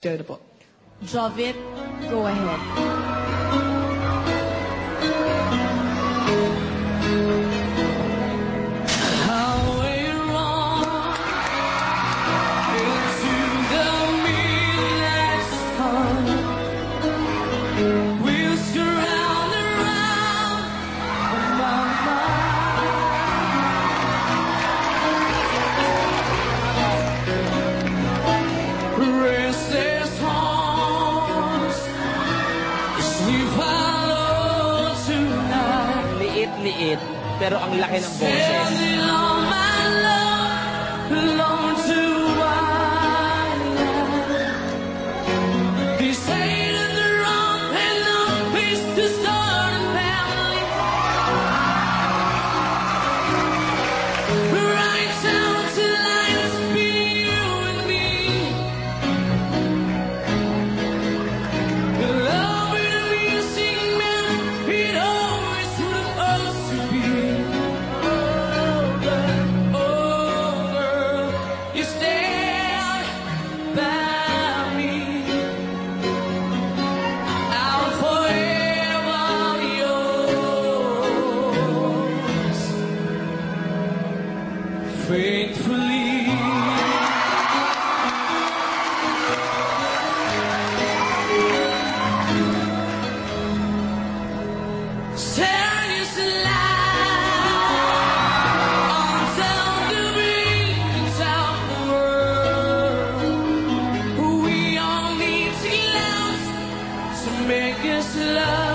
Kaya na po. Jovit, go ahead. Liit, pero ang laki ng boses. Faithfully, turn this light until the beams of the world. We all need to love to make us love.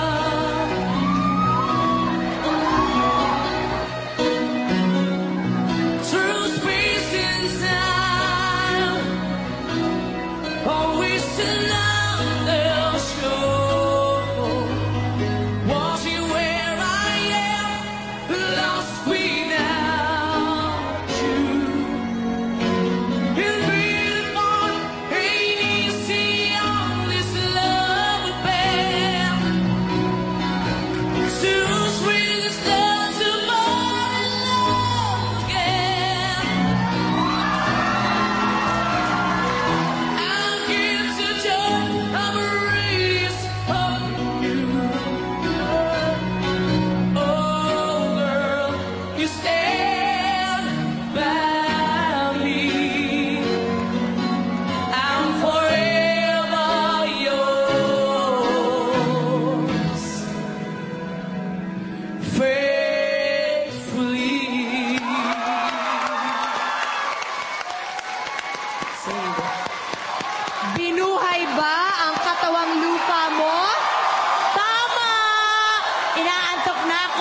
Binuhay ba ang katawang lupa mo? Tama! Inaantok na ako.